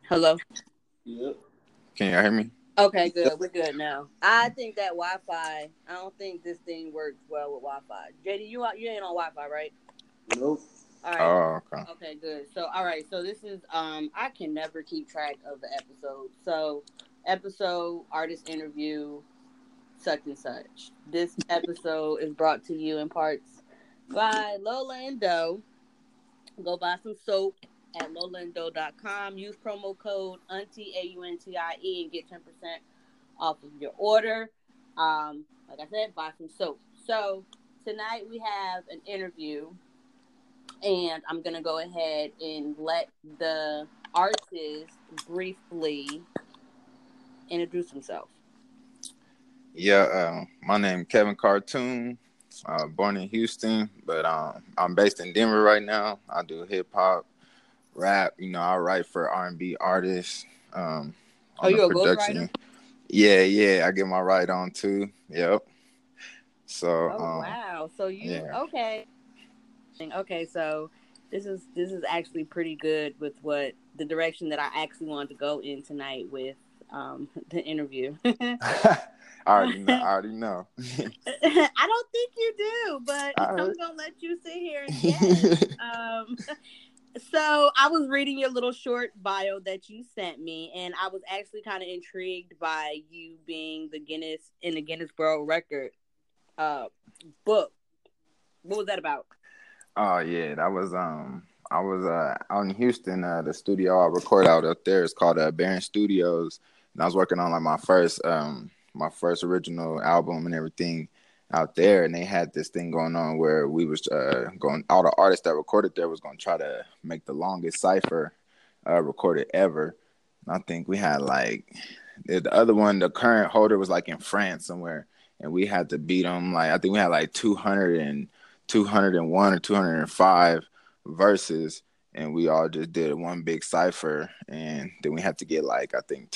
Hello? Yep. Can you hear me? Okay, good. We're good now. I think that Wi-Fi, I don't think this thing works well with Wi-Fi. JD, you ain't on Wi-Fi, right? Nope. All right. Oh, okay. Okay, good. So, all right. So this is, I can never keep track of the episode. So, episode, artist interview, such and such. This episode is brought to you in parts by Lola and Doe. Go buy some soap at lolanddoe.com. Use promo code Auntie AUNTIE and get 10% off of your order. Like I said, buy some soap. So tonight we have an interview, and I'm gonna go ahead and let the artist briefly introduce himself. Yeah, my name Kevin Cartoon. Born in Houston, but I'm based in Denver right now. I do hip hop, rap. I write for R&B artists. Oh, On the you're a ghostwriter? production. Yeah, I get my write on too. Yep. So, Oh wow. So you yeah. okay? Okay, so this is actually pretty good with what the direction that I actually wanted to go in tonight with the interview. I already know. I don't think you do, but I I'm heard. gonna let you sit here and guess. So I was reading your little short bio that you sent me, and I was actually kind of intrigued by you being the Guinness World Record book. What was that about? Oh yeah, that was I was out in Houston. The studio I record out up there is called Baron Studios, and I was working on like my first original album and everything out there. And they had this thing going on where we was going. All the artists that recorded there was going to try to make the longest cipher recorded ever. And I think we had like the other one. The current holder was like in France somewhere, and we had to beat them. Like I think we had like 201 or 205 verses, and we all just did one big cipher, and then we had to get like I think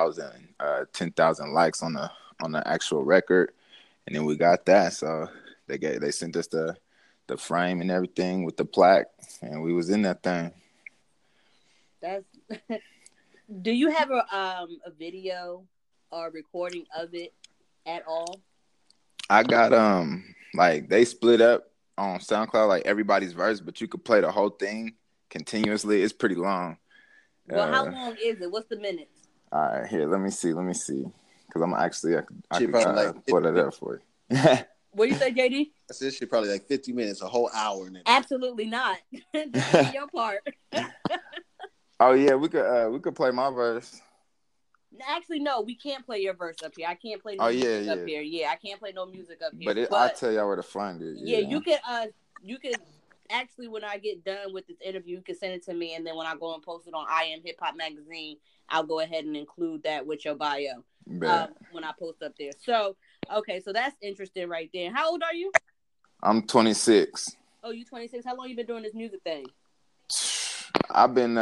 10,000 likes on the actual record, and then we got that. So they sent us the frame and everything with the plaque, and we was in that thing. That's Do you have a video or recording of it at all? I got like they split up on SoundCloud like everybody's verse, but you could play the whole thing continuously. It's pretty long. Well, how long is it? What's the minutes? All right, here, let me see, because I'm actually I She could probably like pull it 50, up for you. What do you say, JD? I said she probably like 50 minutes, a whole hour in it. Absolutely not. Just do your part. Oh yeah, we could play my verse. Actually, no, we can't play your verse up here. I can't play no Oh yeah, music up yeah. here. Yeah, I can't play no music up here. But I'll But tell y'all where to find it. yeah, Yeah. you could actually when I get done with this interview, you can send it to me, and then when I go and post it on I Am Hip Hop Magazine, I'll go ahead and include that with your bio. When I post up there. So okay, so that's interesting right there. How old are you? I'm 26. Oh, you 26. How long you been doing this music thing? I've been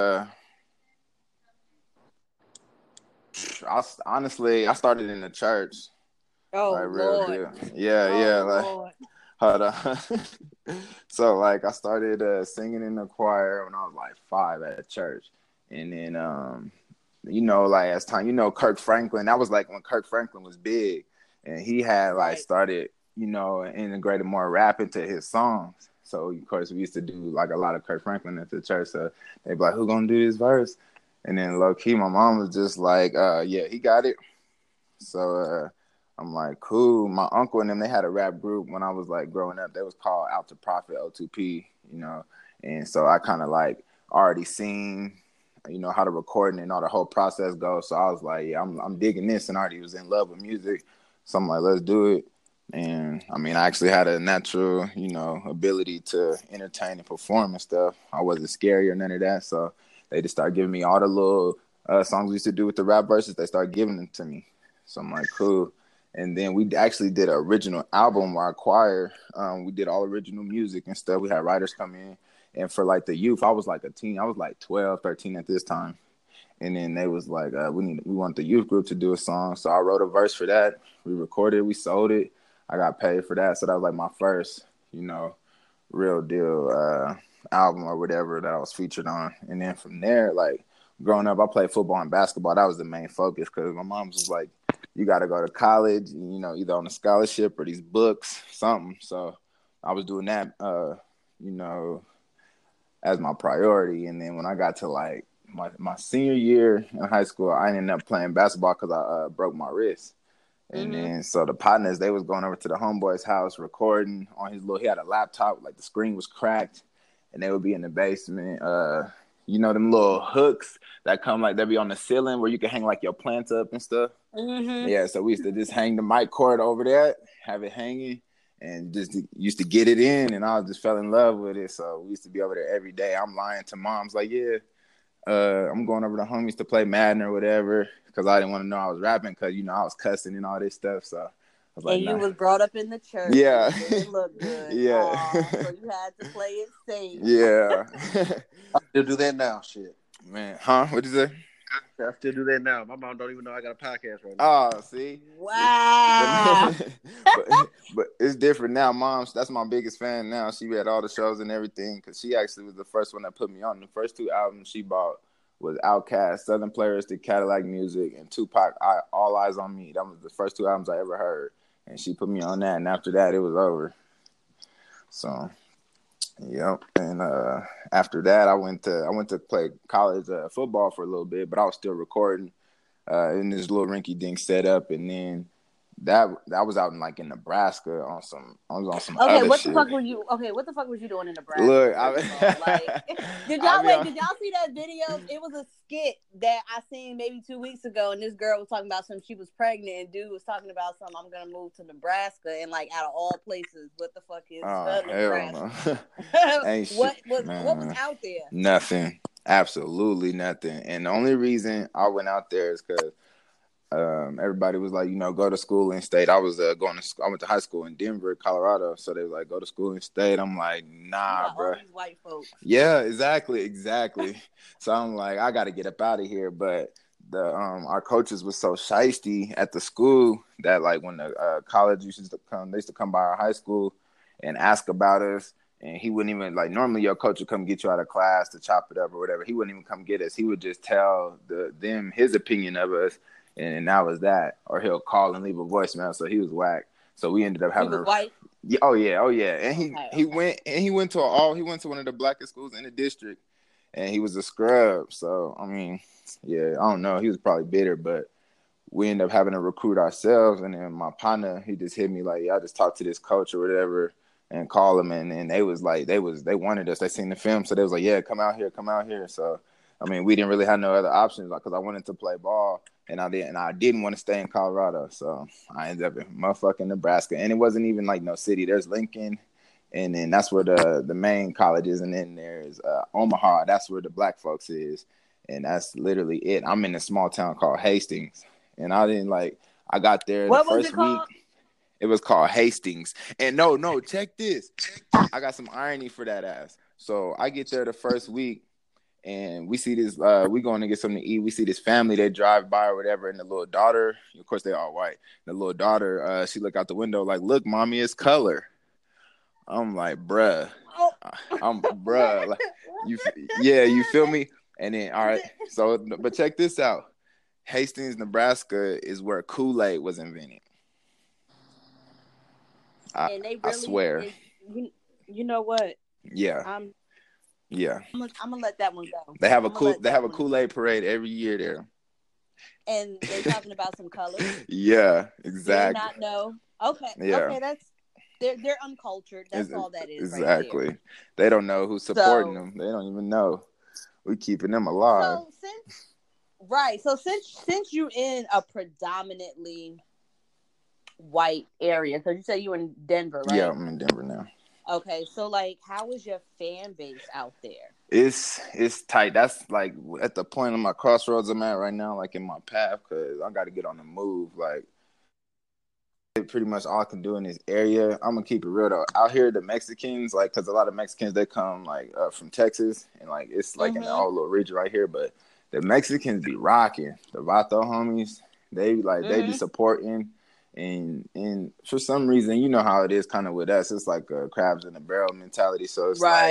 honestly I started in the church. Oh Like real Lord. deal. Yeah, like Lord. hold on. So like I started singing in the choir when I was like 5 at church. And then like as time, Kirk Franklin, that was like when Kirk Franklin was big, and he had like Right. started, integrated more rap into his songs. So of course we used to do like a lot of Kirk Franklin at the church. So they'd be like, who gonna do this verse? And then low key my mom was just like, yeah, he got it. So I'm like, cool. My uncle and them, they had a rap group when I was like growing up. They was called Out to Profit O2P, and so I kind of like already seen, how the recording and all the whole process goes. So I was like, yeah, I'm digging this, and I already was in love with music. So I'm like, let's do it. And I mean, I actually had a natural, ability to entertain and perform and stuff. I wasn't scary or none of that. So they just started giving me all the little songs we used to do with the rap verses. They started giving them to me. So I'm like, cool. And then we actually did an original album, our choir. We did all original music and stuff. We had writers come in. And for like the youth, I was like a teen. I was like 12, 13 at this time. And then they was like, we want the youth group to do a song. So I wrote a verse for that. We recorded, we sold it. I got paid for that. So that was like my first, real deal album or whatever that I was featured on. And then from there, like growing up, I played football and basketball. That was the main focus because my mom was like, you got to go to college, either on a scholarship or these books, something. So I was doing that, as my priority. And then when I got to like my senior year in high school, I ended up playing basketball because I broke my wrist. And then so the partners, they was going over to the homeboy's house recording on he had a laptop, like the screen was cracked, and they would be in the basement. Them little hooks that come like they be on the ceiling where you can hang like your plants up and stuff. Mm-hmm. Yeah, so we used to just hang the mic cord over there, have it hanging, and just used to get it in, and I just fell in love with it. So we used to be over there every day. I'm lying to moms like, yeah, I'm going over to homies to play Madden or whatever because I didn't want to know I was rapping because, I was cussing and all this stuff. So I was like, and you was brought up in the church. Yeah. It looked good. Yeah. Aww, so you had to play it safe. Yeah. I still do that now, shit. Man, huh? What'd you say? I still do that now. My mom don't even know I got a podcast right now. Oh, see? Wow. but it's different now. That's my biggest fan now. She read all the shows and everything because she actually was the first one that put me on. The first 2 albums she bought was Outkast, Southern Playalistic, Cadillac Music, and Tupac, All Eyes on Me. That was the first 2 albums I ever heard. And she put me on that, and after that, it was over. So, yep. And after that, I went to play college football for a little bit, but I was still recording in this little rinky-dink setup. And then that was out in Nebraska I was on some Okay, other what shit. the fuck were you doing in Nebraska? Look, did y'all see that video? It was a skit that I seen maybe 2 weeks ago, and this girl was talking about something. She was pregnant, and dude was talking about something. I'm gonna move to Nebraska, and like out of all places, what the fuck is Nebraska? Ain't what shit, was out there? Nothing, absolutely nothing. And the only reason I went out there is because everybody was like, go to school in state. I went to high school in Denver, Colorado. So they were like, go to school in state. I'm like, nah, bro. All these white folks. Yeah, exactly. So I'm like, I got to get up out of here. But our coaches was so shiesty at the school that like when the college used to come, they used to come by our high school and ask about us. And he wouldn't even normally your coach would come get you out of class to chop it up or whatever. He wouldn't even come get us. He would just tell them his opinion of us. And that was that. Or he'll call and leave a voicemail. So he was whack. So we ended up having white? Yeah, oh yeah. And he went to one of the blackest schools in the district, and he was a scrub. So I mean, yeah, I don't know. He was probably bitter, but we ended up having to recruit ourselves. And then my partner, he just hit me like, I just talked to this coach or whatever and call him. And they was like, they wanted us. They seen the film, so they was like, yeah, come out here. So I mean, we didn't really have no other options because I wanted to play ball. And I didn't want to stay in Colorado, so I ended up in motherfucking Nebraska. And it wasn't even like no city. There's Lincoln, and then that's where the main college is. And then there's Omaha. That's where the black folks is, and that's literally it. I'm in a small town called Hastings, and I got there the first week. It was called Hastings. And no, check this. I got some irony for that ass. So I get there the first week. And we see this, we going to get something to eat. We see this family, they drive by or whatever. And the little daughter, of course, they all white. The little daughter, she look out the window like, look, mommy, it's color. I'm like, bruh. Like, you feel me? And then, all right. So, but check this out. Hastings, Nebraska is where Kool-Aid was invented. I swear. You know what? Yeah. Yeah, I'm gonna let that one go. They have a Kool-Aid parade every year there, and they're talking about some colors. Yeah, exactly. They not know. Okay, yeah. Okay, that's they're uncultured. That's all that is. Exactly. Right, they don't know who's supporting them. They don't even know. We keeping them alive. So since you're in a predominantly white area, so you say you in Denver, right? Yeah, I'm in Denver now. Okay, so like, how is your fan base out there? It's tight. That's like at the point of my crossroads I'm at right now, like in my path, because I got to get on the move. Like, pretty much all I can do in this area. I'm gonna keep it real though. Out here, the Mexicans, like, because a lot of Mexicans they come like from Texas, and like it's like in the whole little region right here. But the Mexicans be rocking. The Vato homies, they be supporting. And for some reason, you know how it is kind of with us. It's like a crabs in a barrel mentality. So it's like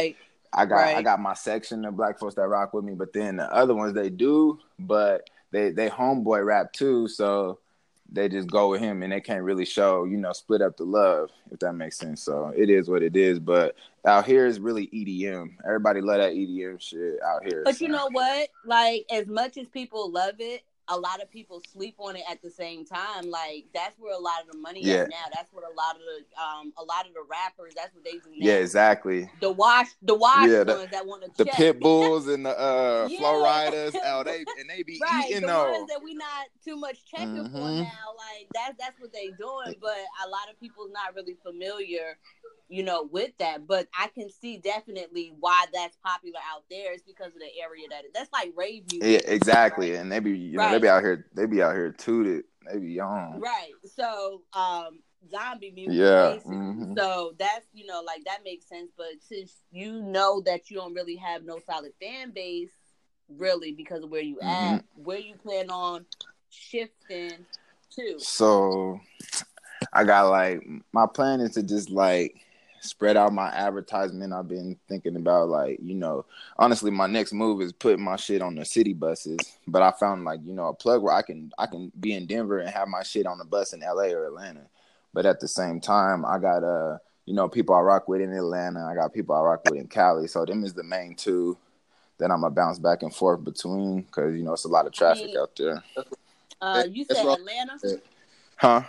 Right. got my section of black folks that rock with me, but then the other ones they do, but they homeboy rap too, so they just go with him and they can't really show, split up the love, if that makes sense. So it is what it is. But out here is really EDM. Everybody love that EDM shit out here. But you know what? Like, as much as people love it, a lot of people sleep on it at the same time. Like, that's where a lot of the money at now. That's what a lot of the rappers, that's what they do now. Yeah, exactly. The wash ones that want to the check. pit bulls and the flow riders, they be right, eating the though. ones that we not too much checking for now. Like, that's what they doing. But a lot of people's not really familiar, with that. But I can see definitely why that's popular out there. It's because of the area that's like rave music. Yeah, exactly. Right? And they be, they be out here tooted. They be young. Right. So, zombie music. Yeah. Mm-hmm. So that's, like that makes sense. But since you know that you don't really have no solid fan base, really, because of where you at, where you plan on shifting to? So I got my plan is to just spread out my advertisement. I've been thinking about honestly, my next move is putting my shit on the city buses. But I found a plug where I can be in Denver and have my shit on the bus in LA or Atlanta. But at the same time, I got people I rock with in Atlanta. I got people I rock with in Cali. So them is the main two that I'm gonna bounce back and forth between because it's a lot of traffic out there. You said Atlanta? Huh?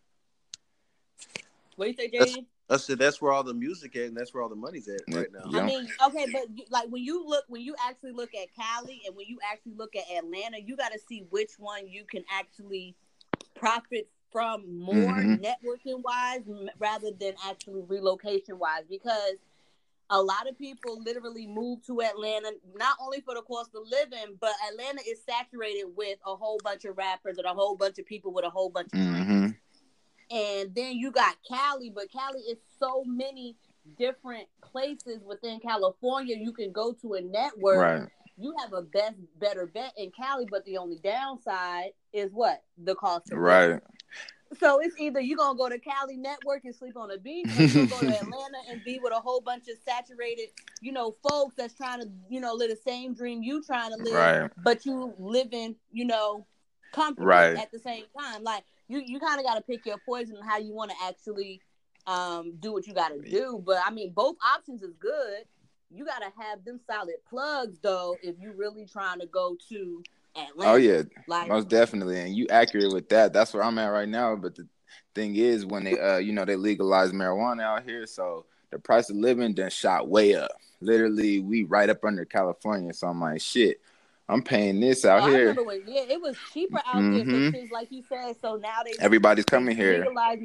What do you say, Jaden? I said that's where all the music at, and that's where all the money's at right now. I mean, okay, but when you actually look at Cali and when you actually look at Atlanta, you got to see which one you can actually profit from more networking wise rather than actually relocation wise, because a lot of people literally move to Atlanta not only for the cost of living, but Atlanta is saturated with a whole bunch of rappers and a whole bunch of people with a whole bunch of dreams. And then you got Cali, but Cali is so many different places within California you can go to a network. Right. You have a better bet in Cali, but the only downside is what? The cost of living. Right. So it's either you're going to go to Cali network and sleep on the beach, or you're going to go to Atlanta and be with a whole bunch of saturated, folks that's trying to, live the same dream you trying to live, right. But you living, comfortably right. At the same time. Like, you kind of got to pick your poison on how you want to actually do what you got to do. But, I mean, both options is good. You got to have them solid plugs, though, if you really trying to go to Atlanta. Oh, yeah, most definitely. And you accurate with that. That's where I'm at right now. But the thing is, when they, they legalized marijuana out here, so the price of living done shot way up. Literally, we right up under California. So I'm like, shit, I'm paying this out here. I remember it was cheaper out there. So since, like you said, so now everybody's coming here. Legalized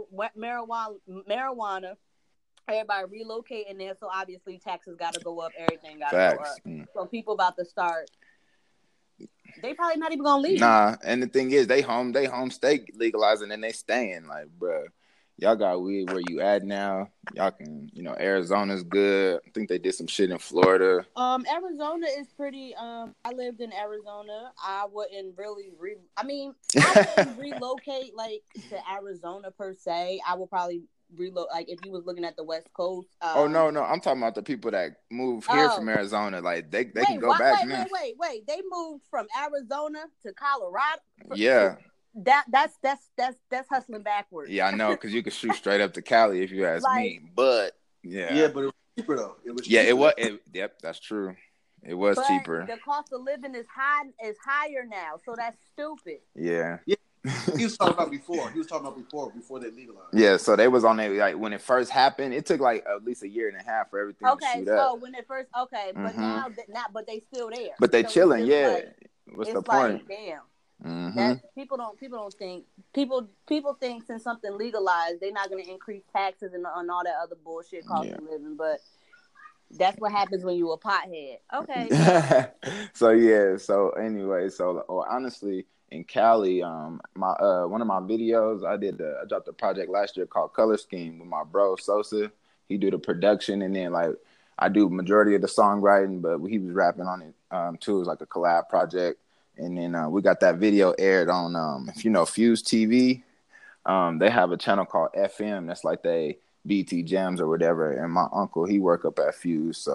marijuana. Everybody relocating there. So obviously taxes got to go up. Everything got to go up. So people about to start. They probably not even gonna leave. Nah, and the thing is, they stay legalizing and they staying. Like, bro, y'all got weed where you at now. Y'all can, Arizona's good. I think they did some shit in Florida. Arizona is pretty. I lived in Arizona. I wouldn't really I wouldn't relocate to Arizona per se. I would probably like if you was looking at the West Coast. No, I'm talking about the people that move here from Arizona. Like they can go back now. Wait. They moved from Arizona to Colorado. Yeah. That's hustling backwards. Yeah, I know, because you could shoot straight up to Cali if you ask me. But yeah, but it was cheaper though. Yep, that's true. It was cheaper. The cost of living is higher now, so that's stupid. Yeah. He was talking about before. Before they legalized. Yeah, so they was on there when it first happened. It took at least a year and a half for everything to shoot up. So when it first, but now, but they still there. But they chilling, yeah. What's the point? Damn. People don't think people think since something legalized, they're not going to increase taxes and all that other bullshit cost of living. But that's what happens when you a pothead. Okay. So anyway, honestly, in Cali, my one of my videos I dropped a project last year called Color Scheme with my bro Sosa. He do the production, and then I do majority of the songwriting, but he was rapping on it too. It was like a collab project, and then we got that video aired on if you know Fuse TV. They have a channel called FM. That's like they BT Jams or whatever. And my uncle, he work up at Fuse, so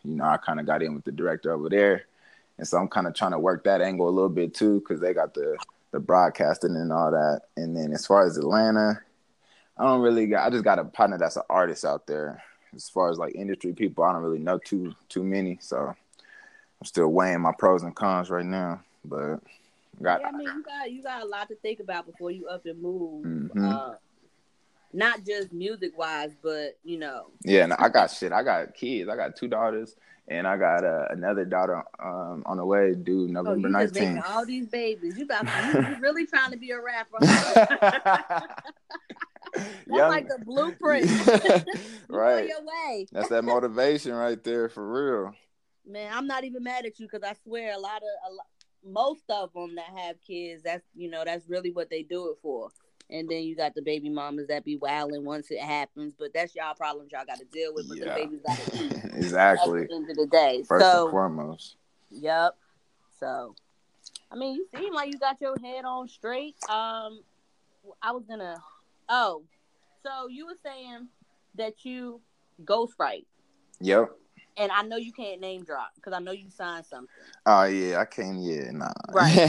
I kind of got in with the director over there. And so I'm kind of trying to work that angle a little bit too, because they got the broadcasting and all that. And then as far as Atlanta, I just got a partner that's an artist out there. As far as like industry people, I don't really know too many. So I'm still weighing my pros and cons right now. But you got a lot to think about before you up and move. Mm-hmm. Not just music wise, but Yeah, and I got shit. I got kids. I got 2 daughters, and I got another daughter on the way due November 19th. Just making all these babies. You really trying to be a rapper? Huh? That's like the blueprint. Right. On your way. That's that motivation right there for real. Man, I'm not even mad at you because I swear most of them that have kids, that's really what they do it for. And then you got the baby mamas that be wilding once it happens, but that's y'all problems y'all got to deal with. But the babies got to eat. Exactly. At the end of the day, first and foremost. Yep. So, I mean, you seem like you got your head on straight. So you were saying that you ghostwrite. Yep. And I know you can't name drop because I know you signed something. Oh yeah, I can't. Yeah, nah. Right.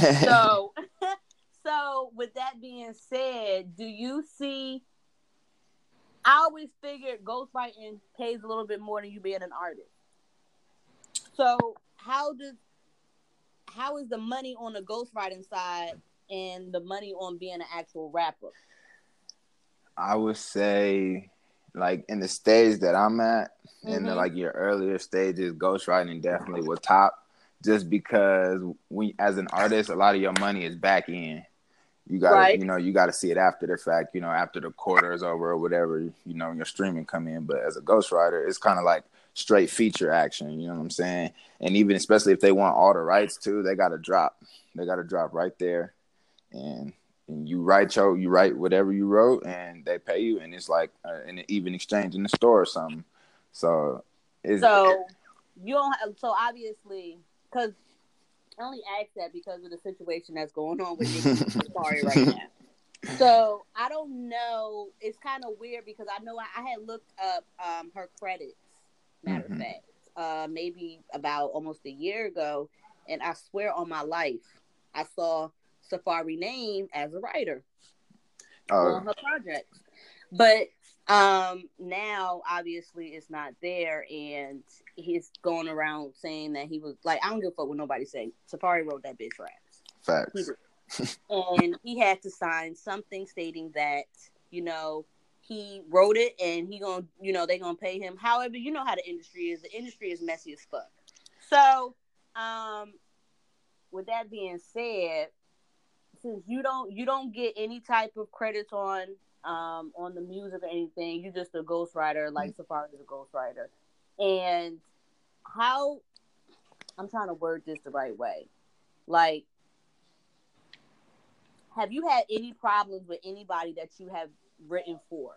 So with that being said, do you see? I always figured ghostwriting pays a little bit more than you being an artist. So how is the money on the ghostwriting side and the money on being an actual rapper? I would say, like in the stage that I'm at, in the, Mm-hmm. like your earlier stages, ghostwriting definitely will top. Just because as an artist, a lot of your money is back in. You gotta, Right. You gotta see it after the fact. After the quarter is over or whatever. Your streaming come in. But as a ghostwriter, it's kind of like straight feature action. You know what I'm saying? And even especially if they want all the rights too, they gotta drop. They gotta drop right there, and you write whatever you wrote, and they pay you, and it's like an even exchange in the store or something. So you don't have, so obviously, because I only ask that because of the situation that's going on with Nicki Safaree right now. So I don't know. It's kind of weird because I know I had looked up her credits. Matter of fact, maybe about almost a year ago, and I swear on my life, I saw Safaree name as a writer on her projects. But now obviously it's not there, and he's going around saying that he was like, I don't give a fuck what nobody say. Safaree wrote that bitch raps. Facts. And he had to sign something stating that he wrote it and he gonna they gonna pay him. However, you know how the industry is. The industry is messy as fuck. So with that being said, since you don't get any type of credits on the music or anything, you're just a ghostwriter, like Safaree is a ghostwriter. And how, I'm trying to word this the right way. Like, have you had any problems with anybody that you have written for?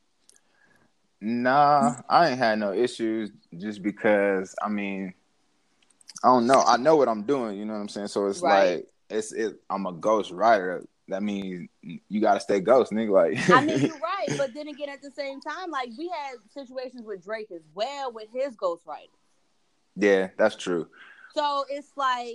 Nah, I ain't had no issues just because, I don't know. I know what I'm doing, you know what I'm saying? So it's right. like, I'm a ghost writer. That means you got to stay ghost, nigga. Like, I mean, you're right. But then again, at the same time, like, we had situations with Drake as well with his ghostwriters. Yeah, that's true. So it's like,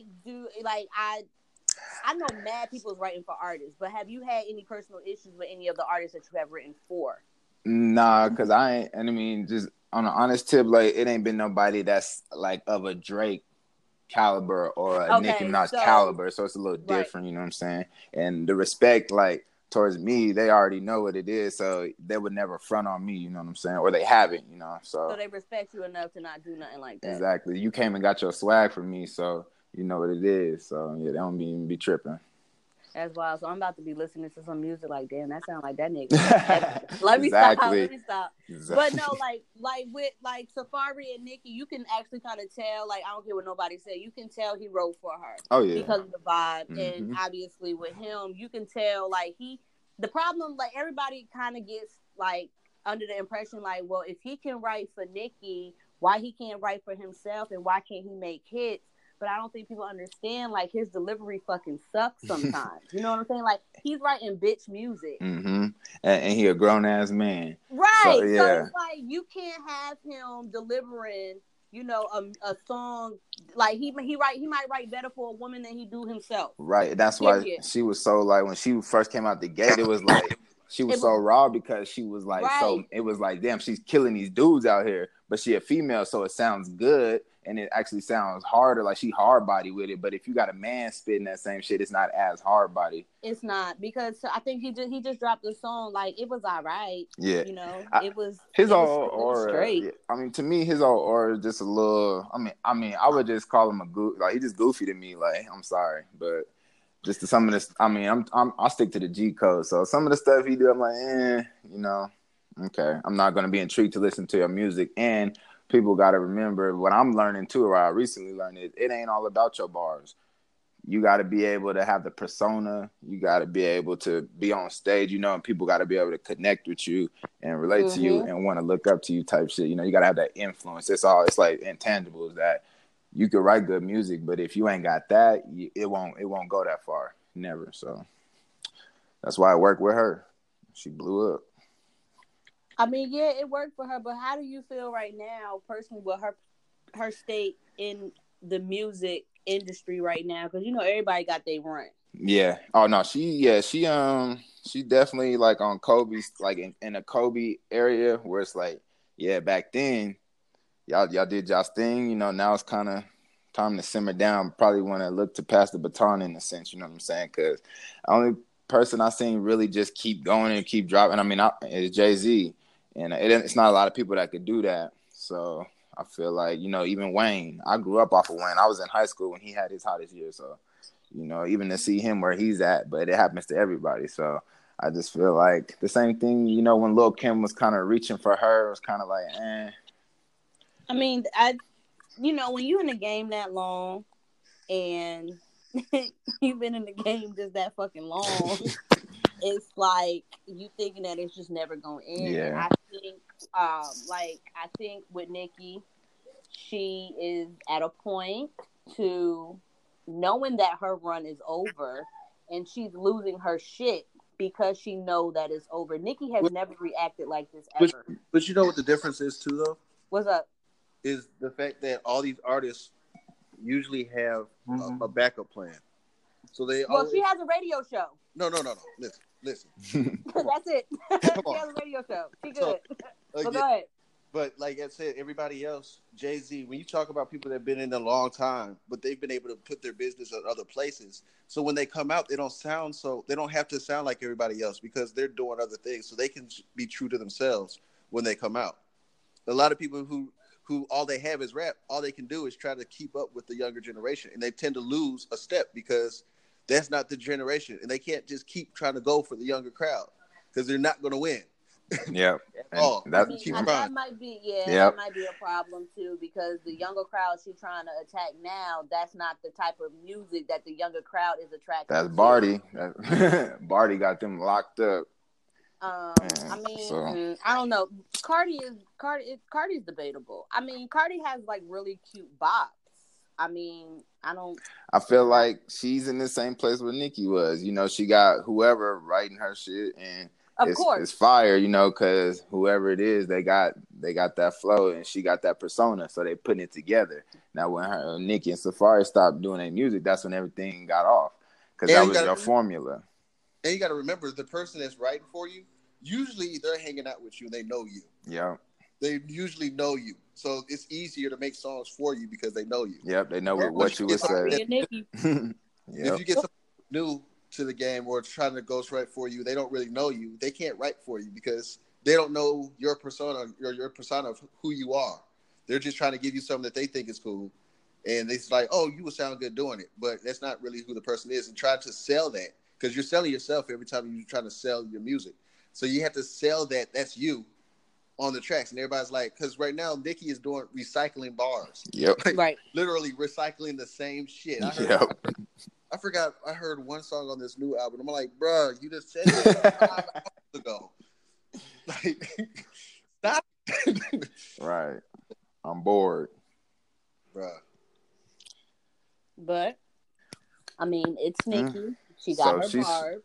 I know mad people's writing for artists, but have you had any personal issues with any of the artists that you have written for? Nah, because just on an honest tip, like, it ain't been nobody that's like of a Drake caliber or a Nicki Minaj caliber, so it's a little different, you know what I'm saying? And the respect, like, towards me, they already know what it is, so they would never front on me, you know what I'm saying? Or they haven't, so they respect you enough to not do nothing like that. Exactly. You came and got your swag from me, so you know what it is. So yeah, they don't even be tripping. That's wild. So I'm about to be listening to some music like, damn, that sounds like that nigga. Let me stop. Exactly. But no, like with like Safaree and Nicki, you can actually kind of tell, like, I don't care what nobody say, you can tell he wrote for her. Oh yeah. Because of the vibe. And obviously with him, you can tell like the problem, like, everybody kind of gets like under the impression like, well, if he can write for Nicki, why he can't write for himself and why can't he make hits? But I don't think people understand, like, his delivery fucking sucks sometimes. You know what I'm saying? Like, he's writing bitch music. And he a grown-ass man. Right. So it's like, you can't have him delivering, a song like he might write better for a woman than he do himself. Right. That's why Period. she was so like when she first came out the gate, it was like she was so raw because she was like so it was like, damn, she's killing these dudes out here, but she a female, so it sounds good and it actually sounds harder, like she hard body with it. But if you got a man spitting that same shit, it's not as hard body. It's not, because I think he just dropped the song, like it was all right. Yeah, it was his it whole was aura. straight. Yeah, I mean, to me, his whole aura is just a little. I would just call him like he just goofy to me. Like, I'm sorry, but just to some of this, I mean, I'll stick to the G code. So some of the stuff he do, I'm like, okay. I'm not gonna be intrigued to listen to your music. And people got to remember what I'm learning too, or I recently learned is it ain't all about your bars. You got to be able to have the persona. You got to be able to be on stage, and people got to be able to connect with you and relate to you and want to look up to you type shit. You got to have that influence. It's like intangibles that you could write good music, but if you ain't got that, it won't go that far. Never. So that's why I worked with her. She blew up. I mean, yeah, it worked for her, but how do you feel right now, personally, with her state in the music industry right now? Because everybody got their run. Yeah. Oh no, she definitely like on Kobe's, like in a Kobe area where it's like, yeah, back then y'all did y'all's thing. Now it's kind of time to simmer down. Probably want to look to pass the baton in a sense. You know what I'm saying? Because the only person I seen really just keep going and keep dropping, is Jay-Z. And it's not a lot of people that could do that. So I feel like, even Wayne, I grew up off of Wayne. I was in high school when he had his hottest year. So, even to see him where he's at, but it happens to everybody. So I just feel like the same thing, when Lil' Kim was kind of reaching for her, it was kind of like, eh. I mean, when you in the game that long and you've been in the game just that fucking long, it's like you thinking that it's just never gonna end. Yeah. I think with Nicki, she is at a point to knowing that her run is over and she's losing her shit because she know that it's over. Nicki has never reacted like this ever. But you know what the difference is too, though? What's up? Is the fact that all these artists usually have a backup plan. So she has a radio show. No. Listen. That's it. She has a radio show. She good. So go ahead. But like I said, everybody else, Jay-Z, when you talk about people that have been in a long time, but they've been able to put their business in other places. So when they come out, they don't have to sound like everybody else because they're doing other things. So they can be true to themselves when they come out. A lot of people who all they have is rap, all they can do is try to keep up with the younger generation. And they tend to lose a step because that's not the generation. And they can't just keep trying to go for the younger crowd because they're not going to win. Yeah. That might be that might be a problem too, because the younger crowd she's trying to attack now, that's not the type of music that the younger crowd is attracted to. That's Barty. Barty got them locked up. I don't know. Cardi's debatable. I mean, Cardi has like really cute bops. I feel like she's in the same place where Nicki was. She got whoever writing her shit, and it's fire. Because whoever it is, they got that flow, and she got that persona, so they putting it together. Now, when Nicki and Safari stopped doing their music, that's when everything got off, because that was your formula. And you got to remember, the person that's writing for you, usually they're hanging out with you and they know you. Yeah. They usually know you. So it's easier to make songs for you because they know you. Yep, they know what you would say. If you get something new to the game or trying to ghostwrite for you, they don't really know you. They can't write for you because they don't know your persona or your persona of who you are. They're just trying to give you something that they think is cool. And it's like, oh, you would sound good doing it. But that's not really who the person is. And try to sell that, because you're selling yourself every time you're trying to sell your music. So you have to sell that's you on the tracks. And everybody's like, because right now Nicki is doing recycling bars. Yep. Right. Literally recycling the same shit. I forgot I heard one song on this new album. I'm like, bro, you just said it 5 hours ago. Like, stop. Right. I'm bored. Bro. But, it's Nicki. She got her barbs.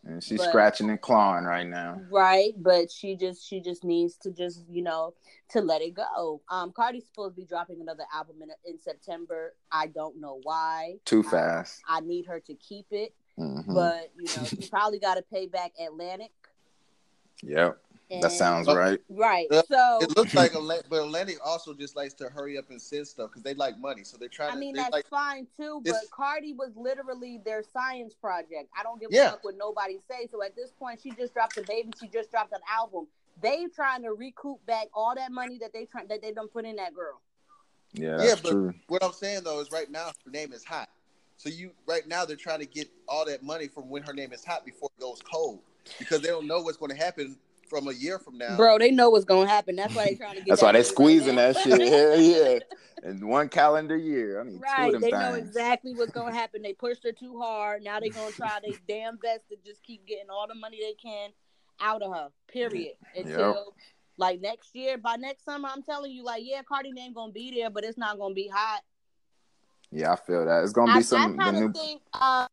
And she's But scratching and clawing right now. right, but she just needs to just to let it go. Cardi's supposed to be dropping another album in September. I don't know why. Too fast. I need her to keep it, Mm-hmm. but she probably got to pay back Atlantic. Yep, that sounds right. Right. So it looks like but Atlantic also just likes to hurry up and send stuff because they like money, so they're trying. I mean, that's like, fine too, but Cardi was literally their science project. I don't give a fuck what nobody say. So at this point, she just dropped a baby. She just dropped an album. They trying to recoup back all that money that they done put in that girl. Yeah, that's true. What I'm saying though is right now her name is hot. So right now they're trying to get all that money from when her name is hot before it goes cold because they don't know what's going to happen from a year from now. Bro, they know what's going to happen. That's why they trying to get. That's why they squeezing that shit. Hell yeah. In 1 calendar year. I need 2 of them they things. know exactly what's going to happen. They pushed her too hard. Now they're going to try their damn best to just keep getting all the money they can out of her. Period. Until like next year, by next summer, I'm telling you, like, yeah, Cardi name going to be there, but it's not going to be hot. Yeah, I feel that. It's going to be some... I kind of think... oh,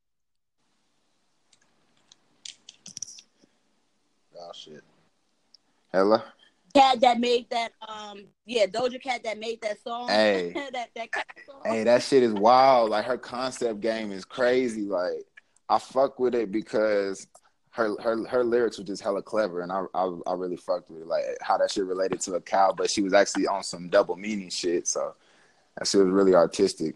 shit. Hella? Cat that made that... Doja Cat that made that song. Hey. that song. Hey, that shit is wild. Like, her concept game is crazy. Like, I fuck with it because... Her lyrics were just hella clever, and I really fucked with it, like how that shit related to a cow, but she was actually on some double meaning shit, so that shit was really artistic.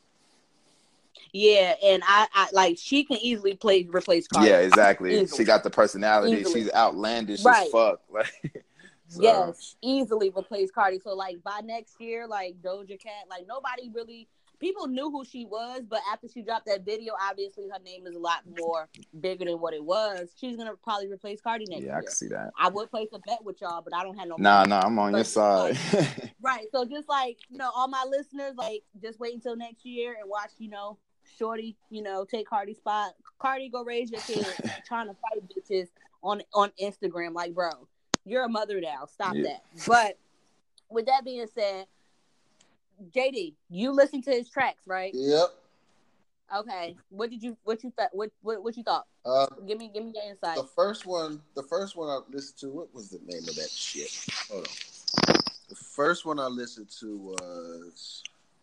Yeah, and I like she can easily replace Cardi. Yeah, exactly. Easily. She got the personality. Easily. She's outlandish as fuck. Like, so. Yes, easily replace Cardi. So like by next year, like Doja Cat, like nobody really. People knew who she was, but after she dropped that video, obviously her name is a lot more bigger than what it was. She's gonna probably replace Cardi next year. Yeah, I can see that. I would place a bet with y'all, but I don't have no. Nah, I'm on your side. Right, so just like all my listeners, like just wait until next year and watch, Shorty, take Cardi's spot. Cardi, go raise your kid, trying to fight bitches on Instagram. Like, bro, you're a mother now. Stop that. But with that being said. JD, you listened to his tracks, right? Yep. Okay. What you thought? Give me your insight. The first one I listened to, what was the name of that shit? Hold on. The first one I listened to was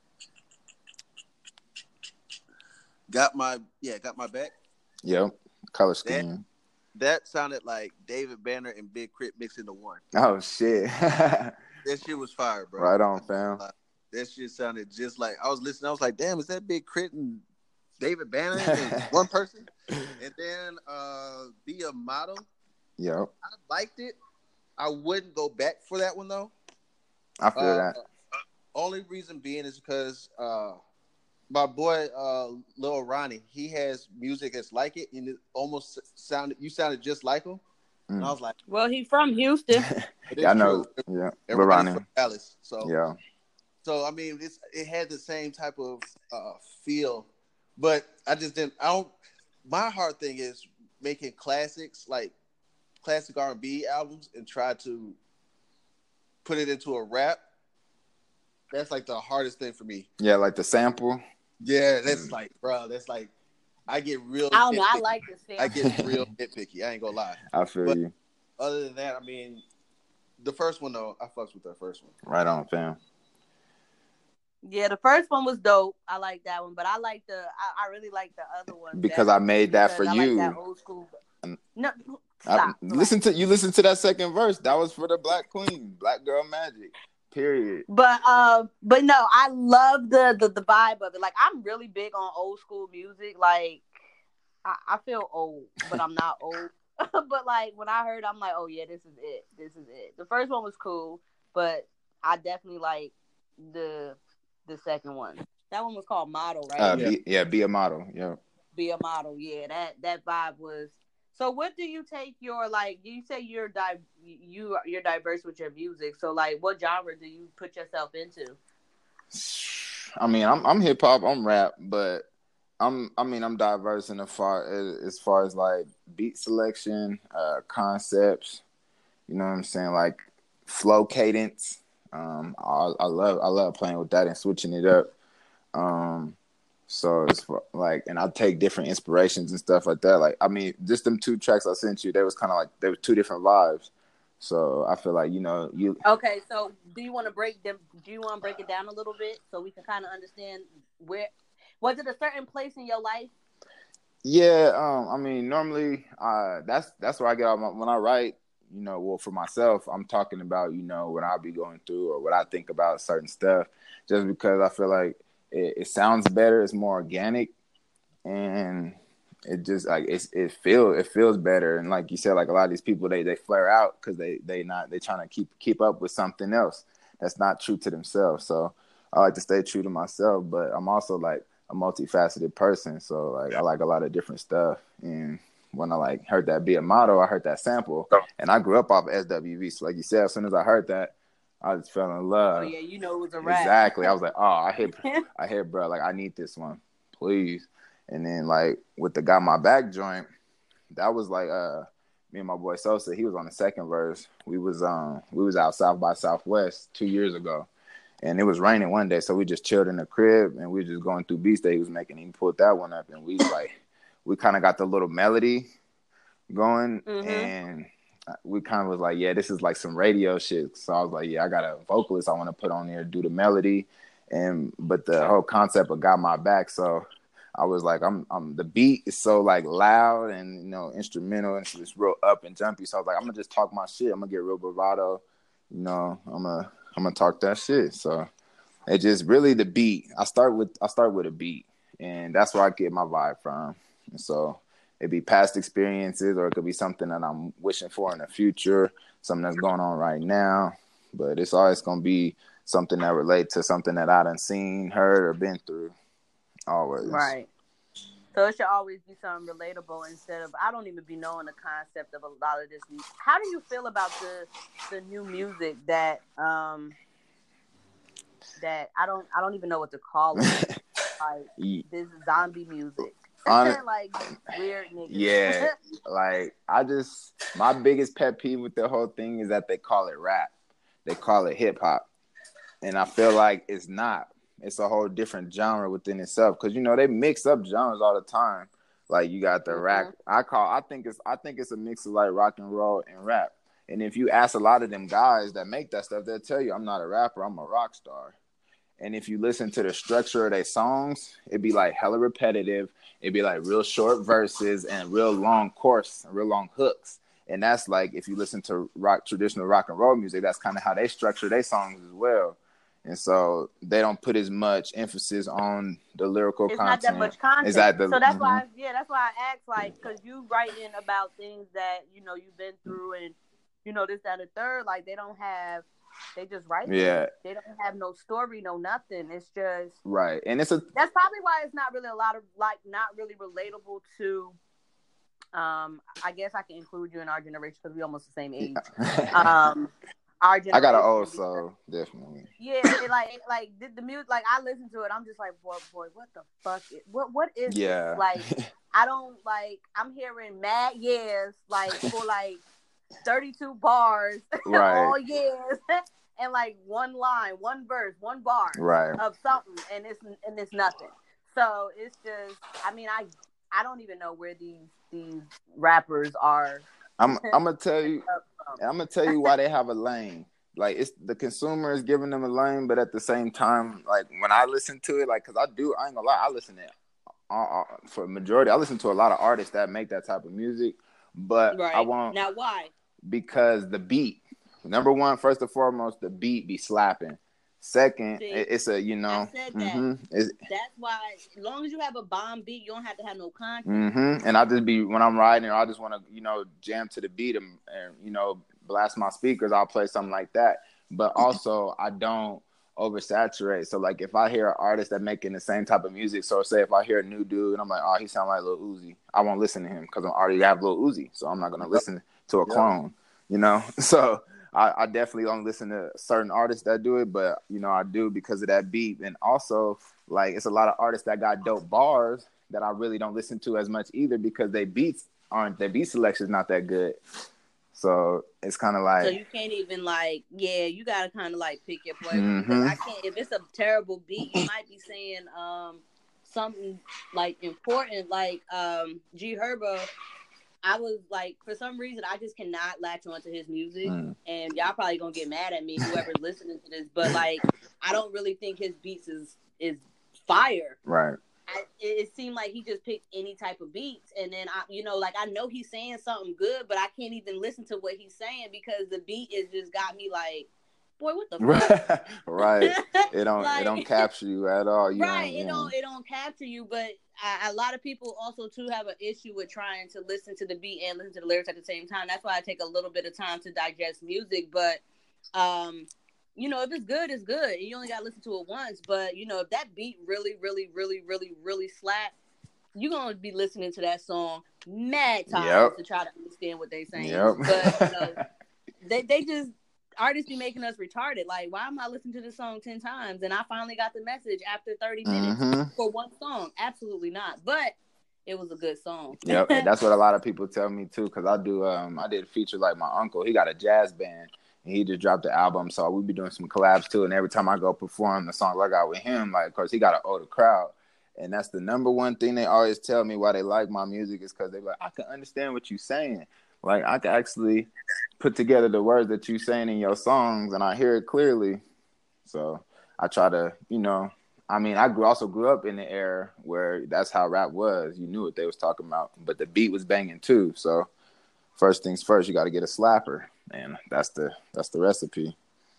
Got My Back. Yep. Color scheme. That sounded like David Banner and Big Crit mixed into one. Oh shit. That shit was fire, bro. Right on, fam. That shit sounded just like I was listening. I was like, "Damn, is that Big Crit and David Banner in one person?" And then Be a Model. Yep. I liked it. I wouldn't go back for that one though. I feel that. Only reason being is because my boy Lil Ronnie, he has music that's like it, and it almost sounded just like him. And I was like, "Well, he's from Houston." Yeah, I know. True. Yeah, everybody's from Dallas, so yeah. So I mean, it had the same type of feel, but I just didn't. My hard thing is making classics, like classic R&B albums, and try to put it into a rap. That's like the hardest thing for me. Yeah, like the sample. Yeah, that's like, bro. That's like, I get real. I don't know. I like the sample. I get real nitpicky. I ain't gonna lie. I feel you. Other than that, I mean, the first one though, I fucks with that first one. Right on, fam. Yeah, the first one was dope. I like that one, but I really like the other one because I made that for you. Like that old school. No, listen to that second verse. That was for the Black Queen, Black Girl Magic. Period. But no, I love the vibe of it. Like, I'm really big on old school music. Like, I feel old, but I'm not old. But like when I heard, I'm like, oh yeah, this is it. This is it. The first one was cool, but I definitely like the second one. That one was called Model, right? Be a Model. Yeah. Be a Model. Yeah, that vibe was. So what do you take your, like, you say you're diverse with your music. So like what genre do you put yourself into? I mean, I'm hip hop, I'm rap, but I'm diverse in as far as like beat selection, concepts, you know what I'm saying, like flow cadence. I love playing with that and switching it up. So it's like, and I take different inspirations and stuff like that. Like, I mean, just them 2 tracks I sent you, they was kind of like, they were 2 different vibes. So I feel like, you. Okay, so do you want to break them? Do you want to break it down a little bit so we can kind of understand where was it a certain place in your life? Yeah, I mean, normally, that's where I get out when I write. Well, for myself, I'm talking about what I'll be going through or what I think about certain stuff, just because I feel like it sounds better, it's more organic, and it just like it feels better. And like you said, like a lot of these people they flare out because they trying to keep up with something else that's not true to themselves. So I like to stay true to myself, but I'm also like a multifaceted person. So like I like a lot of different stuff. And when I like heard that Be a Model, I heard that sample, and I grew up off SWV. So like you said, as soon as I heard that, I just fell in love. Oh yeah, you know it was a rap. Exactly. I was like, oh, I hit, bro. Like I need this one, please. And then like with the Got My Back joint, that was like me and my boy Sosa. He was on the second verse. We was out South by Southwest 2 years ago, and it was raining one day, so we just chilled in the crib and we were just going through beats that he was making. He pulled that one up, and we kind of got the little melody going, and we kind of was like, yeah, this is like some radio shit. So I was like, yeah, I got a vocalist I want to put on there, do the melody, but the whole concept of Got My Back. So I was like, I'm the beat is so like loud and instrumental and it's real up and jumpy. So I was like, I'm gonna just talk my shit. I'm gonna get real bravado. I'm gonna talk that shit. So it just really the beat. I start with a beat, and that's where I get my vibe from. And so it'd be past experiences, or it could be something that I'm wishing for in the future, something that's going on right now. But it's always gonna be something that relates to something that I done seen, heard, or been through. Always. Right. So it should always be something relatable instead of I don't even be knowing the concept of a lot of this. How do you feel about the new music that that I don't even know what to call it. Like this zombie music. Like weird niggas. Yeah. Like my biggest pet peeve with the whole thing is that they call it rap. They call it hip hop. And I feel like it's not. It's a whole different genre within itself, because they mix up genres all the time. Like you got the rap. I think it's a mix of like rock and roll and rap. And if you ask a lot of them guys that make that stuff, they'll tell you, I'm not a rapper, I'm a rock star. And if you listen to the structure of their songs, it'd be like hella repetitive. It'd be like real short verses and real long chorus and real long hooks. And that's like if you listen to traditional rock and roll music, that's kind of how they structure their songs as well. And so they don't put as much emphasis on the lyrical content. It's not that much content. So that's why, that's why I asked, like, because you writing about things that, you've been through and, this, that, and the third. Like, they just write. Yeah. They don't have no story, no nothing. It's just. Right. And that's probably why it's not really a lot of, like, not really relatable to, I guess I can include you in our generation because we're almost the same age. Our generation, I got an old soul, definitely. Yeah, like the music, like I listen to it, I'm just like, boy, what the fuck? What is this? Like, I don't like. I'm hearing mad years, like for like 32 bars, all years, and like one line, one verse, one bar, of something, and it's nothing. So it's just, I mean, I don't even know where these rappers are. I'm gonna tell you. I'm gonna tell you why they have a lane. Like it's the consumer is giving them a lane, but at the same time, like when I listen to it, like because I ain't gonna lie, I listen to for majority. I listen to a lot of artists that make that type of music, but I won't. Now why? Because the beat. Number one, first and foremost, the beat be slapping. Second, it's a I said that. That's why, as long as you have a bomb beat, you don't have to have no content. And I just be when I'm riding, I just want to jam to the beat and blast my speakers. I'll play something like that. But also, I don't oversaturate. So like, if I hear an artist that making the same type of music, so say if I hear a new dude and I'm like, oh, he sound like Lil Uzi, I won't listen to him because I already have Lil Uzi, so I'm not gonna listen to a clone. So. I definitely don't listen to certain artists that do it, but I do because of that beat. And also, like, it's a lot of artists that got dope bars that I really don't listen to as much either because their beat selection is not that good. So it's kind of like, so you can't even like, you gotta kind of like pick your poison because I can't. If it's a terrible beat, you might be saying something like important, like G Herbo, I was like, for some reason, I just cannot latch onto his music, and y'all probably gonna get mad at me, whoever's listening to this. But like, I don't really think his beats is fire. Right. It seemed like he just picked any type of beats, and then like I know he's saying something good, but I can't even listen to what he's saying because the beat is just got me like, boy, what the fuck? Right. It don't capture you at all. Right. It don't capture you, but a lot of people also too have an issue with trying to listen to the beat and listen to the lyrics at the same time. That's why I take a little bit of time to digest music. But if it's good, it's good. You only gotta listen to it once. But if that beat really, really, really, really, really slap, you're gonna be listening to that song mad times to try to understand what they're saying. Yep. But they just artists be making us retarded. Like, why am I listening to this song 10 times and I finally got the message after 30 minutes for one song? Absolutely not. But it was a good song. Yep, and that's what a lot of people tell me too. Because I do, I did feature like my uncle. He got a jazz band, and he just dropped the album. So we be doing some collabs too. And every time I go perform the songs I got with him, like, of course, he got an older crowd. And that's the number one thing they always tell me why they like my music is because they're like, I can understand what you're saying. Like, I can actually put together the words that you're saying in your songs, and I hear it clearly. So I try to, I also grew up in the era where that's how rap was. You knew what they was talking about, but the beat was banging too. So first things first, you got to get a slapper, and that's the recipe.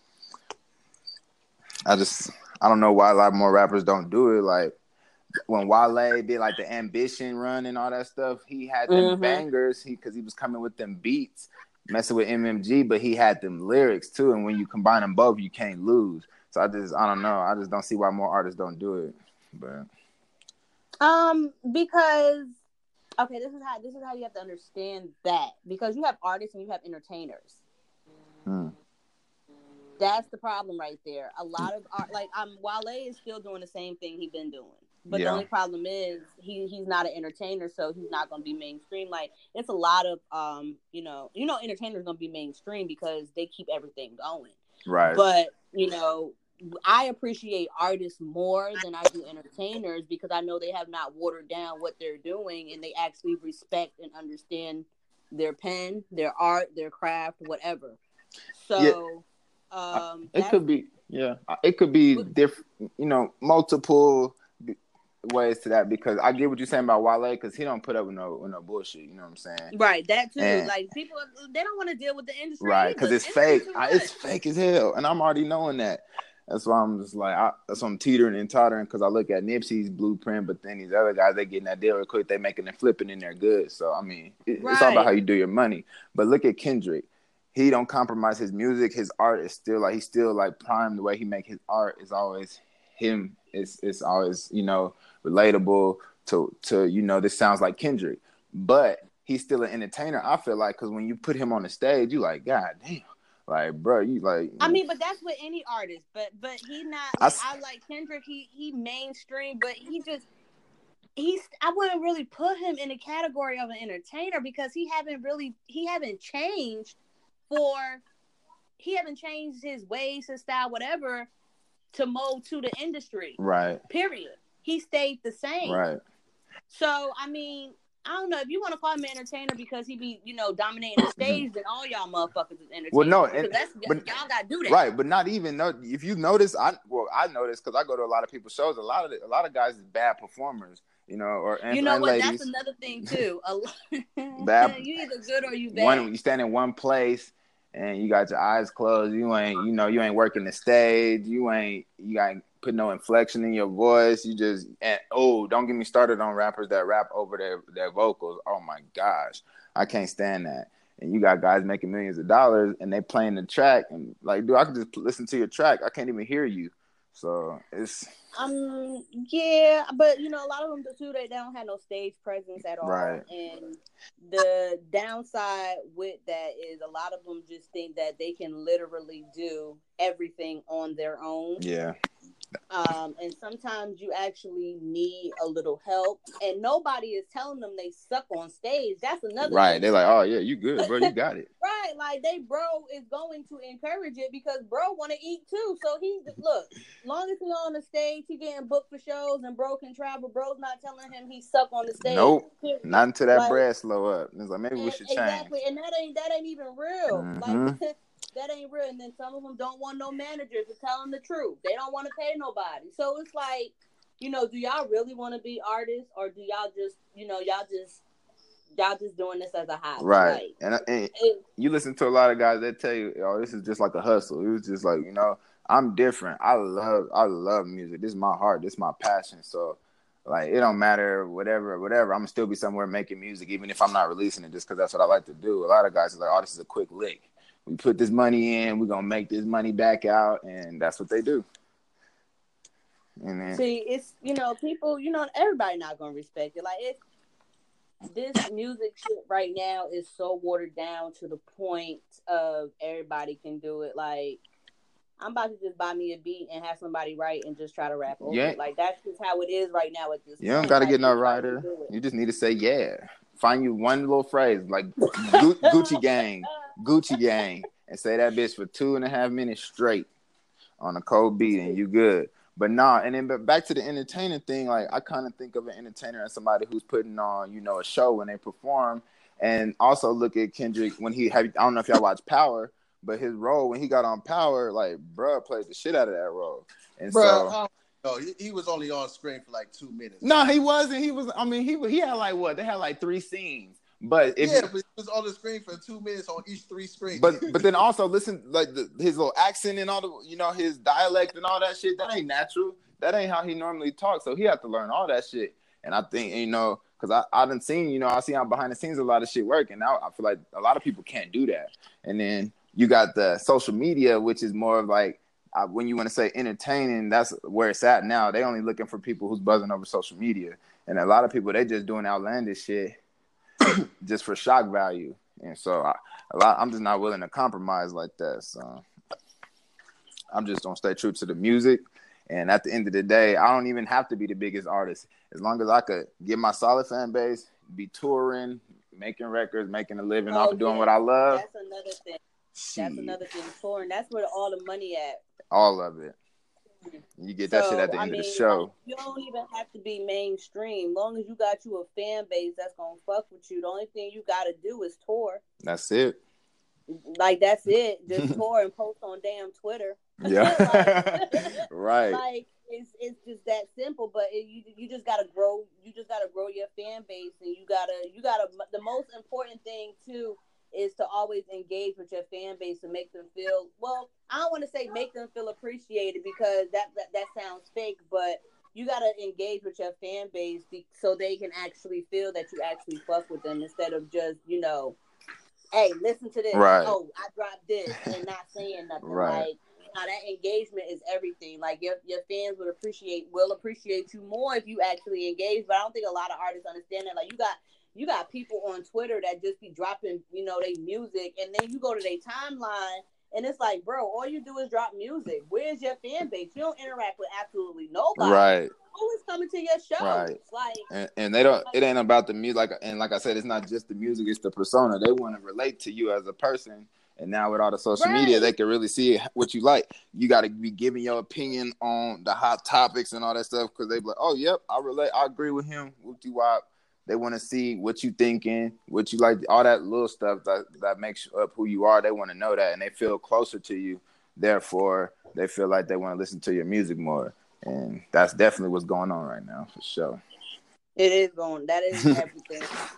I don't know why a lot more rappers don't do it. Like, when Wale did like the Ambition run and all that stuff, he had them bangers because he was coming with them beats, messing with MMG, but he had them lyrics too. And when you combine them both, you can't lose. So I don't know. I just don't see why more artists don't do it. But because this is how you have to understand that, because you have artists and you have entertainers. That's the problem right there. A lot of art, like Wale is still doing the same thing he's been doing. But the only problem is he's not an entertainer, so he's not going to be mainstream. Like, it's a lot of entertainers going to be mainstream because they keep everything going. Right. But I appreciate artists more than I do entertainers because I know they have not watered down what they're doing, and they actually respect and understand their pen, their art, their craft, whatever. So it could be different, multiple ways to that, because I get what you're saying about Wale, because he don't put up with no bullshit. You know what I'm saying? Right, that too. And, like, people, they don't want to deal with the industry, right? Because it's fake. It's fake as hell, and I'm already knowing that. That's why I'm just like, that's why I'm teetering and tottering, because I look at Nipsey's blueprint, but then these other guys, they getting that deal real quick, they making it flipping, and they're good. So I mean, it's all about how you do your money. But look at Kendrick. He don't compromise his music. His art is still like, he's still like prime. The way he make his art is always him. It's always, relatable to this sounds like Kendrick, but he's still an entertainer, I feel like, because when you put him on the stage, you like, God damn, like, bro, you like. I mean, but that's with any artist, but he not. Like, I like Kendrick. He mainstream, but I wouldn't really put him in the category of an entertainer because he haven't changed his ways, his style, whatever, to mold to the industry. Right. Period. He stayed the same. Right. So, I mean, I don't know if you want to call him an entertainer because he be, dominating the stage, then all y'all motherfuckers is entertainers. Well, no, but y'all gotta do that. Right, but not even. No, if you notice, I notice because I go to a lot of people's shows. A lot of guys is bad performers, and what? Ladies. That's another thing too. Bad. You either good or you bad. You stand in one place and you got your eyes closed. You ain't, you ain't working the stage. You ain't put no inflection in your voice. You just, don't get me started on rappers that rap over their vocals. Oh my gosh, I can't stand that. And you got guys making millions of dollars and they playing the track and like, dude, I can just listen to your track. I can't even hear you. So it's yeah, but a lot of them too, they don't have no stage presence at all. Right. And the downside with that is a lot of them just think that they can literally do everything on their own. Yeah. And sometimes you actually need a little help, and nobody is telling them they suck on stage. That's another Right. thing. They're like, oh yeah, you good, bro. You got it. Right, like they bro is going to encourage it because bro want to eat too. So he look, long as he on the stage, he getting booked for shows, and bro can travel. Bro's not telling him he suck on the stage. Nope. Period. Not until that Like, bread slow up. It's like maybe we should change. Exactly, and that ain't even real. Mm-hmm. Like that ain't real. And then some of them don't want no managers to tell them the truth. They don't want to pay nobody. So it's like, do y'all really want to be artists, or do y'all just, y'all just doing this as a hobby? Right. Like, and you listen to a lot of guys that tell you, oh, this is just like a hustle. It was just like, I'm different. I love music. This is my heart. This is my passion. So like, it don't matter, whatever. I'm gonna still be somewhere making music, even if I'm not releasing it, just because that's what I like to do. A lot of guys are like, oh, this is a quick lick. We put this money in, we're gonna make this money back out, and that's what they do. And then, see, it's people, everybody not gonna respect it. Like, this music shit right now is so watered down to the point of everybody can do it. Like, I'm about to just buy me a beat and have somebody write and just try to rap over it. Like, that's just how it is right now at this point. You don't gotta get no writer. You just need to say yeah. Find you one little phrase like Gucci gang, and say that bitch for 2.5 minutes straight on a cold beat, and you good. But nah, and then back to the entertainer thing, like I kind of think of an entertainer as somebody who's putting on, a show when they perform, and also look at Kendrick when I don't know if y'all watch Power, but his role when he got on Power, like bruh played the shit out of that role, and he was only on screen for like 2 minutes. No, he wasn't. He was. I mean, he had like what? They had like 3 scenes. But but he was on the screen for 2 minutes on each 3 screens. But then also listen, like his little accent and all the, his dialect and all that shit. That ain't natural. That ain't how he normally talks. So he had to learn all that shit. And I think because I done seen, I see how behind the scenes a lot of shit work, and now I feel like a lot of people can't do that. And then you got the social media, which is more of like when you want to say entertaining, that's where it's at now. They only looking for people who's buzzing over social media, and a lot of people they just doing outlandish shit. Just for shock value, and so I'm just not willing to compromise like that. So I'm just gonna stay true to the music. And at the end of the day, I don't even have to be the biggest artist as long as I could get my solid fan base, be touring, making records, making a living off of doing what I love. That's another thing. That's another thing. Touring. That's where all the money at. All of it. You get that shit at the end of the show. You don't even have to be mainstream. Long as you got you a fan base that's gonna fuck with you. The only thing you gotta do is tour. That's it. Like, that's it. Just tour and post on damn Twitter. Yeah. Right. Like, it's just that simple. But you just gotta grow. You just gotta grow your fan base, and you gotta. The most important thing too is to always engage with your fan base and make them feel, well, I don't want to say make them feel appreciated because that sounds fake, but you got to engage with your fan base so they can actually feel that you actually fuck with them instead of just, hey, listen to this. Right. Oh, I dropped this and not saying nothing. Right. Like, that engagement is everything. Like, your fans will appreciate you more if you actually engage, but I don't think a lot of artists understand that. Like, you got people on Twitter that just be dropping, their music, and then you go to their timeline, and it's like, bro, all you do is drop music. Where's your fan base? You don't interact with absolutely nobody. Right. Who is coming to your show? Right. Like, and they don't. It ain't about the music. Like I said, it's not just the music; it's the persona. They want to relate to you as a person. And now with all the social media, they can really see what you like. You got to be giving your opinion on the hot topics and all that stuff because they be like, oh, yep, I relate. I agree with him. Whoop-de-wop. They want to see what you thinking, what you like, all that little stuff that makes up who you are. They want to know that, and they feel closer to you. Therefore, they feel like they want to listen to your music more. And that's definitely what's going on right now, for sure. It is going. That is everything.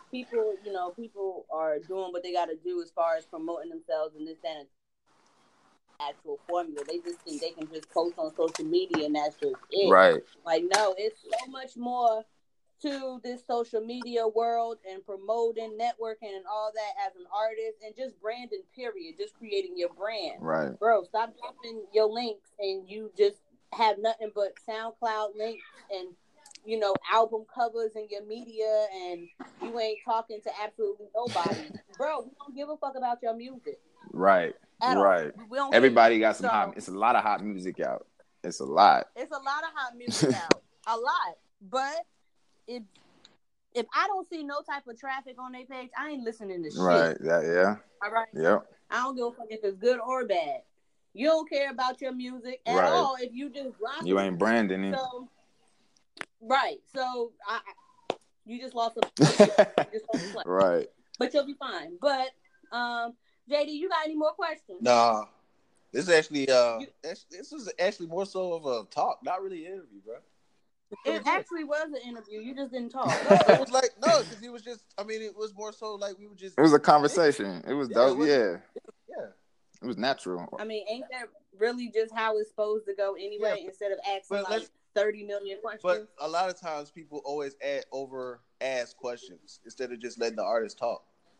People are doing what they got to do as far as promoting themselves in this and actual formula. They just think they can just post on social media and that's just it. Right. Like, no, it's so much more to this social media world and promoting, networking, and all that as an artist, and just branding, period. Just creating your brand. Right. Bro, stop dropping your links and you just have nothing but SoundCloud links and, album covers in your media, and you ain't talking to absolutely nobody. Bro, we don't give a fuck about your music. Right. Right. Everybody got some hot. It's a lot of hot music out. It's a lot. It's a lot of hot music out. A lot. But if I don't see no type of traffic on their page, I ain't listening to shit. Right. Yeah. All right. Yep. I don't give a fuck if it's good or bad. You don't care about your music at all if you just rock You it. ain't branding it. So, right. So you just lost a play. Right. But you'll be fine. But JD, you got any more questions? Nah. This is actually this was actually more so of a talk, not really an interview, bro. It actually was an interview. You just didn't talk. No, it was like because he was just. I mean, it was more so like we were just. It was a conversation. It was dope. Yeah. It was natural. I mean, ain't that really just how it's supposed to go anyway? Yeah. Instead of asking like 30 million questions. But a lot of times people always ask questions instead of just letting the artist talk.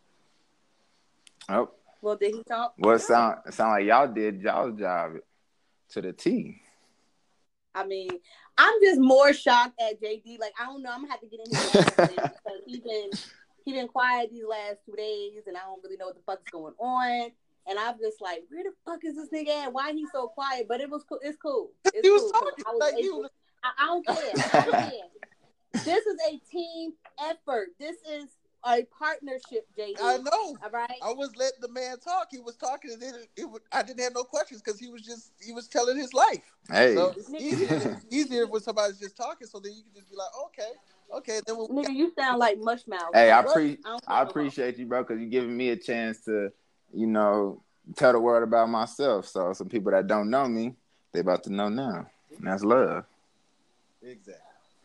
Oh. Well, did he talk? Well, it sound like y'all did y'all's job to the T. I mean, I'm just more shocked at JD. Like, I don't know. I'm gonna have to get in his because he been quiet these last 2 days, and I don't really know what the fuck's going on. And I'm just like, where the fuck is this nigga at? Why he so quiet? But it was cool. It's cool. He was talking I don't care. I don't care. This is a team effort. This is a partnership, JD. I know. All right. I was letting the man talk. He was talking, and then I didn't have no questions because he was telling his life. Hey. So it's easier when somebody's just talking, so then you can just be like, okay. Then nigga, you sound like Mushmouth. Hey, I appreciate you, bro, because you're giving me a chance to, tell the world about myself. So some people that don't know me, they about to know now. And that's love. Exactly.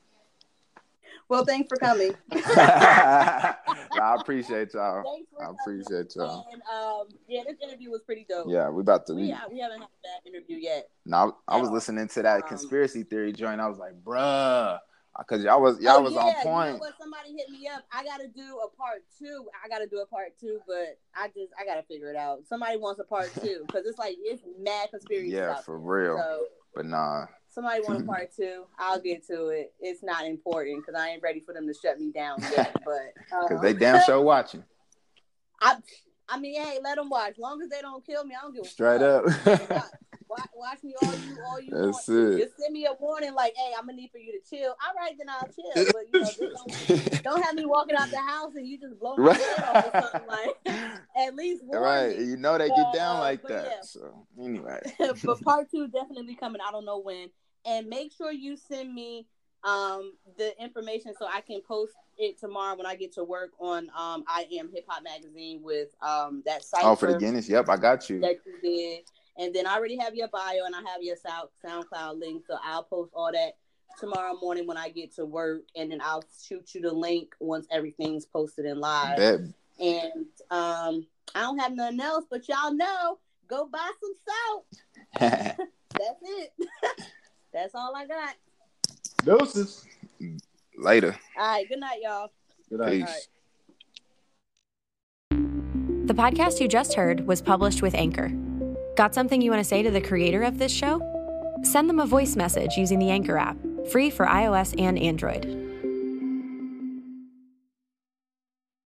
Well, thanks for coming. I appreciate y'all. And this interview was pretty dope. Yeah, we about to. We haven't had that interview yet. No, I was listening to that conspiracy theory joint. I was like, bruh, because y'all was on point. You know what? Somebody hit me up. I gotta do a part two, but I gotta figure it out. Somebody wants a part two because it's mad conspiracy. Yeah, for real. So, but nah. Somebody want a part two. I'll get to it. It's not important because I ain't ready for them to shut me down yet. But because they damn sure watching. I mean, hey, let them watch. As long as they don't kill me, I don't give a straight fuck. Up. Watch me all you That's want. It. Just send me a warning like, hey, I'm gonna need for you to chill. All right, then I'll chill. But don't have me walking out the house and you just blow my head off or something like. At least warn right. me. You know they get down like that. Yeah. So anyway. But part two definitely coming. I don't know when. And make sure you send me the information so I can post it tomorrow when I get to work on I Am Hip Hop Magazine with that site. Oh, for the Guinness? Yep, I got you. That you did. And then I already have your bio and I have your SoundCloud link. So I'll post all that tomorrow morning when I get to work. And then I'll shoot you the link once everything's posted and live. Bet. And I don't have nothing else, but y'all know, go buy some salt. That's it. That's all I got. Doses. Later. All right. Good night, y'all. Good night. Peace. The podcast you just heard was published with Anchor. Got something you want to say to the creator of this show? Send them a voice message using the Anchor app, free for iOS and Android.